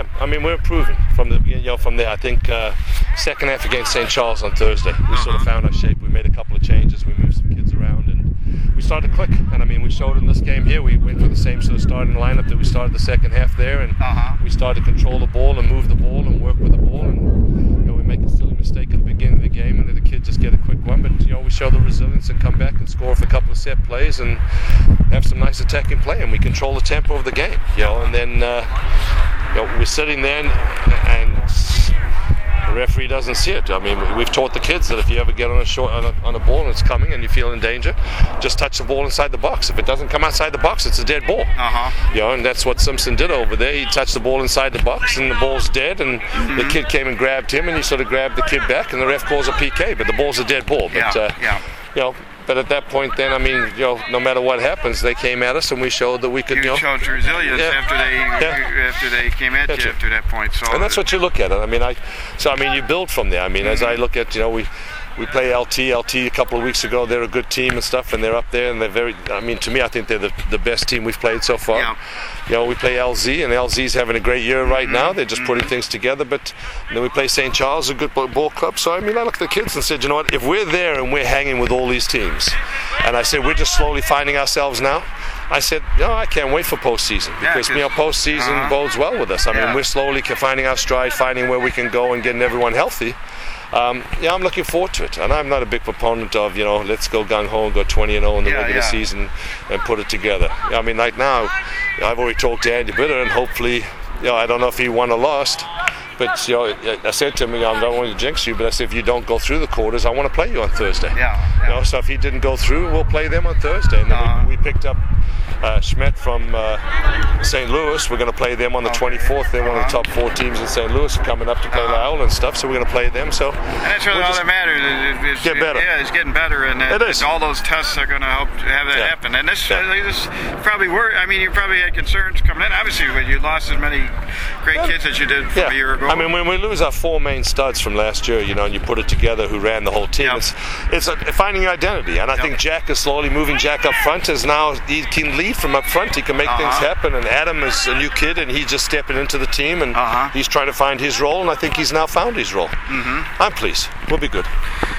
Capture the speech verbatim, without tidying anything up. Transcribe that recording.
am. I mean, we're improving from the you know from there. I think uh, second half against Saint Charles on Thursday, we uh-huh. sort of found our shape. We made a couple of changes. We moved some kids around, and we started to click. And I mean, we showed in this game here. We went with the same sort of starting lineup that we started the second half there, and uh-huh. we started to control the ball and move the ball and work with the ball. And you know, we make a silly mistake at the beginning of the game, and then the kids just get a quick one. But you know, we show the resilience and come back and score with a couple of set plays and have some nice attacking play, and we control the tempo of the game. You know, and then uh, you know, we're sitting there and, and the referee doesn't see it. I mean, we've taught the kids that if you ever get on a short on a, on a ball and it's coming and you feel in danger, just touch the ball inside the box. If it doesn't come outside the box, it's a dead ball. Uh-huh. You know, and that's what Simpson did over there. He touched the ball inside the box and the ball's dead, and mm-hmm. the kid came and grabbed him, and he sort of grabbed the kid back, and the ref calls a P K, but the ball's a dead ball. But, yeah, uh, yeah. You know, but at that point, then I mean, you know, no matter what happens, they came at us, and we showed that we could. You, you know, showed resilience yeah. after they yeah. after they came at that's you it. after that point. So and that's what you look at. I mean, I so I mean, you build from there. I mean, mm-hmm. as I look at, you know, we. We play L T. L T a couple of weeks ago. They're a good team and stuff, and they're up there, and they're very. I mean, to me, I think they're the, the best team we've played so far. Yeah. You know, we play L Z, and L Z's having a great year right mm-hmm. now. They're just putting mm-hmm. things together. But then we play Saint Charles, a good ball club. So I mean, I looked at the kids and said, you know what? If we're there and we're hanging with all these teams, and I said we're just slowly finding ourselves now. I said, no, I can't wait for postseason because yeah, you know postseason uh-huh. bodes well with us. I yeah. mean, we're slowly finding our stride, finding where we can go, and getting everyone healthy. Um, yeah, I'm looking forward to it, and I'm not a big proponent of, you know, let's go gung ho and go twenty and oh in the yeah, regular yeah. season and put it together. I mean, right now, I've already talked to Andy Bitter, and hopefully, you know, I don't know if he won or lost, but you know, I said to him, I don't want to jinx you, but I said if you don't go through the quarters, I want to play you on Thursday. Yeah, yeah. You know, so if he didn't go through, we'll play them on Thursday. And then uh-huh. we, we picked up uh, Schmidt from uh, Saint Louis. We're going to play them on the okay. twenty-fourth. They're uh-huh. one of the top four teams in Saint Louis, coming up to play uh-huh. Lyle and stuff. So we're going to play them. So and that's really all that matters. Is, is, get better. Yeah, it's getting better, and it is. all those tests are going to help have that yeah. happen. And this, yeah. uh, this probably were. I mean, you probably had concerns coming in. Obviously, when you lost as many great yeah. kids as you did from yeah. a year ago. I mean, when we lose our four main studs from last year, you know, and you put it together, who ran the whole team, yep. it's it's a, finding your identity. And I yep. think Jack is slowly moving Jack up front. As now he can lead from up front. He can make uh-huh. things happen. And Adam is a new kid, and he's just stepping into the team, and uh-huh. he's trying to find his role. And I think he's now found his role. Mm-hmm. I'm pleased. We'll be good.